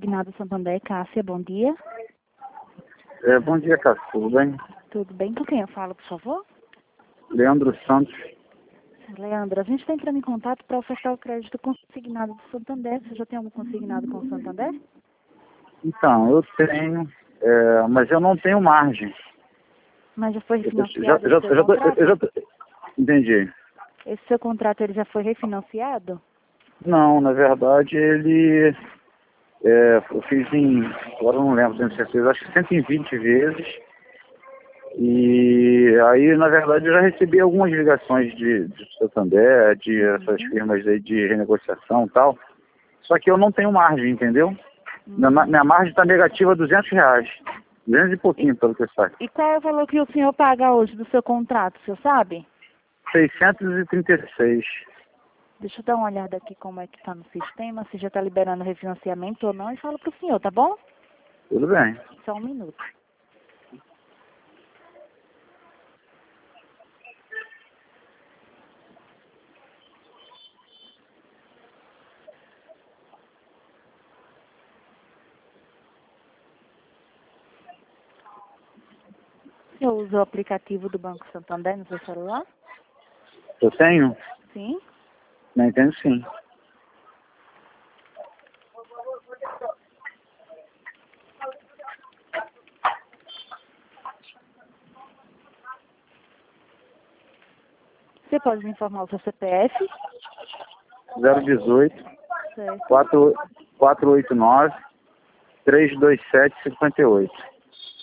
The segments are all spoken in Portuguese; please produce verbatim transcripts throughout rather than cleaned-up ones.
Consignado Santander, Cássia, bom dia. É, bom dia, Cássia, tudo bem? Tudo bem? Com quem eu falo, por favor? Leandro Santos. Leandro, a gente está entrando em contato para ofertar o crédito consignado do Santander. Você já tem algum consignado com o Santander? Então, eu tenho, é, mas eu não tenho margem. Mas já foi Eu tô- refinanciado já, o já, seu já, tô- contrato? eu já tô- entendi. Esse seu contrato ele já foi refinanciado? Não, na verdade, ele, é, eu fiz em, agora eu não lembro, tenho certeza, acho que cento e vinte vezes. E aí, na verdade, eu já recebi algumas ligações de, de Santander, de essas Uhum. firmas aí de renegociação e tal. Só que eu não tenho margem, entendeu? Uhum. Minha, ma- minha margem está negativa duzentos reais. duzentos e pouquinho, pelo que eu sei. E qual é o valor que o senhor paga hoje do seu contrato, o senhor sabe? seiscentos e trinta e seis. Deixa eu dar uma olhada aqui como é que está no sistema, se já está liberando refinanciamento ou não, e falo para o senhor, tá bom? Tudo bem. Só um minuto. O senhor usa o aplicativo do Banco Santander no seu celular? Eu tenho? Sim. Não entendo, sim. Você pode me informar o seu C P F? zero dezoito, Certo. quatrocentos e oitenta e nove, trezentos e vinte e sete, cinquenta e oito.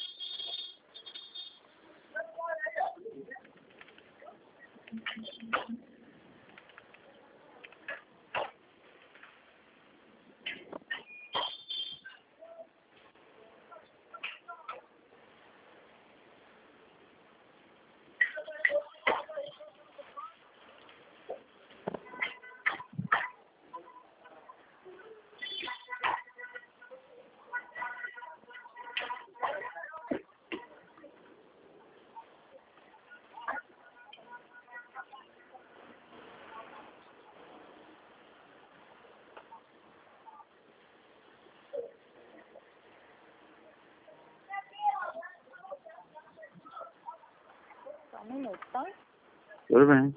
Só um minuto, tá? Tudo bem.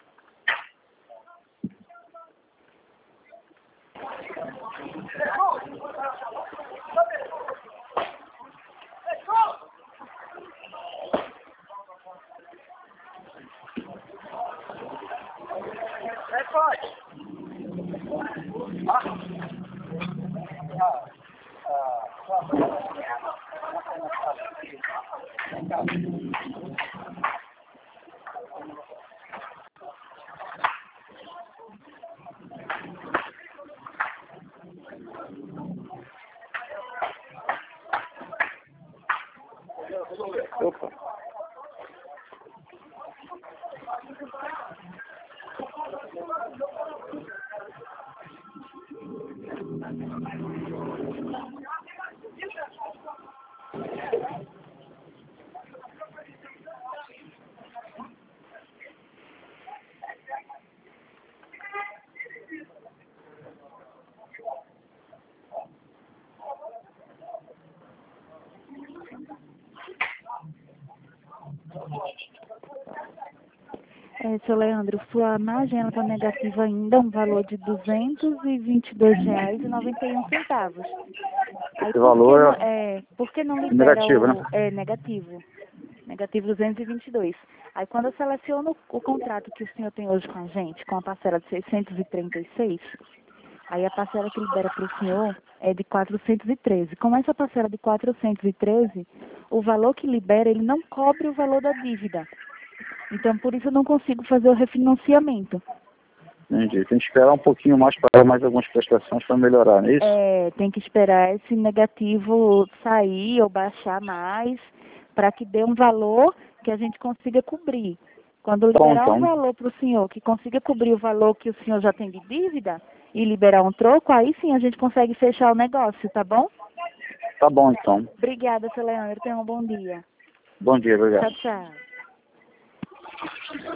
Opa. É, seu Leandro, sua margem ela está negativa ainda, um valor de duzentos e vinte e dois reais e noventa e um centavos. Aí Esse por que valor não, é é, por que não libera negativo, o né? é, negativo? Negativo duzentos e vinte e dois. Aí quando eu seleciono o contrato que o senhor tem hoje com a gente, com a parcela de seiscentos e trinta e seis, aí a parcela que libera para o senhor é de quatrocentos e treze. Com essa parcela de quatrocentos e treze, o valor que libera, ele não cobre o valor da dívida. Então, por isso eu não consigo fazer o refinanciamento. Entendi. Tem que esperar um pouquinho mais para mais algumas prestações para melhorar, não é isso? É, tem que esperar esse negativo sair ou baixar mais para que dê um valor que a gente consiga cobrir. Quando Tá bom, liberar um então. valor para o senhor que consiga cobrir o valor que o senhor já tem de dívida e liberar um troco, aí sim a gente consegue fechar o negócio, tá bom? Tá bom, então. Obrigada, seu Leandro. Tenha um bom dia. Bom dia, obrigado. Tchau, tchau.